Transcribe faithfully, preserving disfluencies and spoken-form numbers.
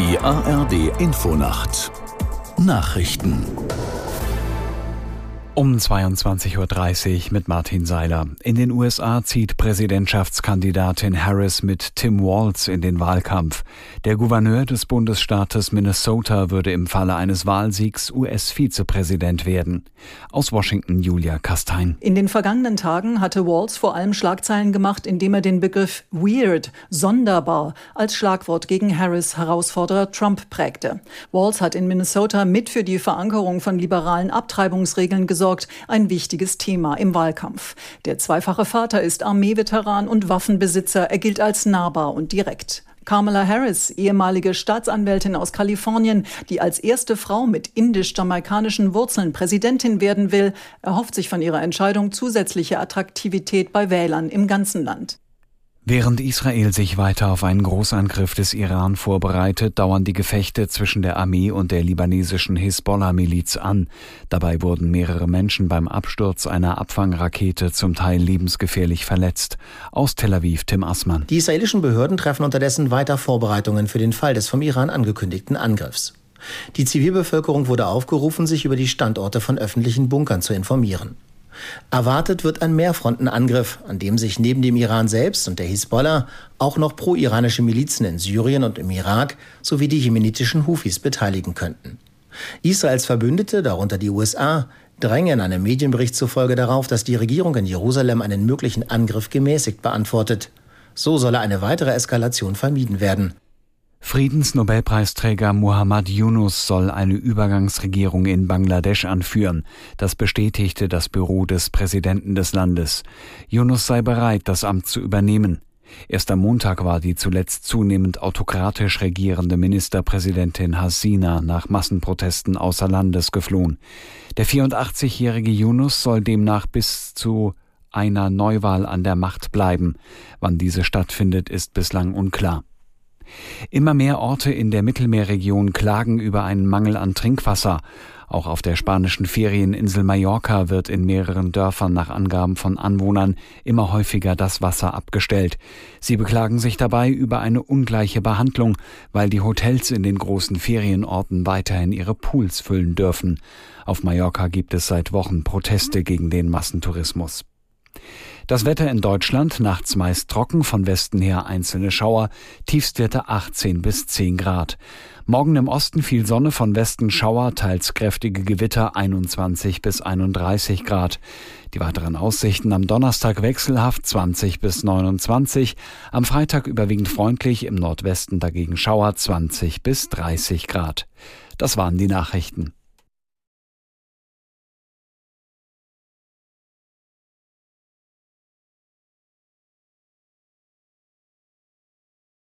Die A R D Infonacht Nachrichten um zweiundzwanzig Uhr dreißig mit Martin Seiler. In den U S A zieht Präsidentschaftskandidatin Harris mit Tim Walz in den Wahlkampf. Der Gouverneur des Bundesstaates Minnesota würde im Falle eines Wahlsiegs U S-Vizepräsident werden. Aus Washington Julia Kastein. In den vergangenen Tagen hatte Walz vor allem Schlagzeilen gemacht, indem er den Begriff weird, sonderbar, als Schlagwort gegen Harris' Herausforderer Trump prägte. Walz hat in Minnesota mit für die Verankerung von liberalen Abtreibungsregeln gesorgt. Ein wichtiges Thema im Wahlkampf. Der zweifache Vater ist Armeeveteran und Waffenbesitzer. Er gilt als nahbar und direkt. Kamala Harris, ehemalige Staatsanwältin aus Kalifornien, die als erste Frau mit indisch-jamaikanischen Wurzeln Präsidentin werden will, erhofft sich von ihrer Entscheidung zusätzliche Attraktivität bei Wählern im ganzen Land. Während Israel sich weiter auf einen Großangriff des Iran vorbereitet, dauern die Gefechte zwischen der Armee und der libanesischen Hisbollah-Miliz an. Dabei wurden mehrere Menschen beim Absturz einer Abfangrakete zum Teil lebensgefährlich verletzt. Aus Tel Aviv Tim Assmann. Die israelischen Behörden treffen unterdessen weiter Vorbereitungen für den Fall des vom Iran angekündigten Angriffs. Die Zivilbevölkerung wurde aufgerufen, sich über die Standorte von öffentlichen Bunkern zu informieren. Erwartet wird ein Mehrfrontenangriff, an dem sich neben dem Iran selbst und der Hisbollah auch noch pro-iranische Milizen in Syrien und im Irak sowie die jemenitischen Houthis beteiligen könnten. Israels Verbündete, darunter die U S A, drängen einem Medienbericht zufolge darauf, dass die Regierung in Jerusalem einen möglichen Angriff gemäßigt beantwortet. So solle eine weitere Eskalation vermieden werden. Friedensnobelpreisträger Muhammad Yunus soll eine Übergangsregierung in Bangladesch anführen. Das bestätigte das Büro des Präsidenten des Landes. Yunus sei bereit, das Amt zu übernehmen. Erst am Montag war die zuletzt zunehmend autokratisch regierende Ministerpräsidentin Hasina nach Massenprotesten außer Landes geflohen. Der vierundachtzigjährige Yunus soll demnach bis zu einer Neuwahl an der Macht bleiben. Wann diese stattfindet, ist bislang unklar. Immer mehr Orte in der Mittelmeerregion klagen über einen Mangel an Trinkwasser. Auch auf der spanischen Ferieninsel Mallorca wird in mehreren Dörfern nach Angaben von Anwohnern immer häufiger das Wasser abgestellt. Sie beklagen sich dabei über eine ungleiche Behandlung, weil die Hotels in den großen Ferienorten weiterhin ihre Pools füllen dürfen. Auf Mallorca gibt es seit Wochen Proteste gegen den Massentourismus. Das Wetter in Deutschland, nachts meist trocken, von Westen her einzelne Schauer, Tiefstwerte achtzehn bis zehn Grad. Morgen im Osten viel Sonne, von Westen Schauer, teils kräftige Gewitter, einundzwanzig bis einunddreißig Grad. Die weiteren Aussichten am Donnerstag wechselhaft, zwanzig bis neunundzwanzig, am Freitag überwiegend freundlich, im Nordwesten dagegen Schauer, zwanzig bis dreißig Grad. Das waren die Nachrichten.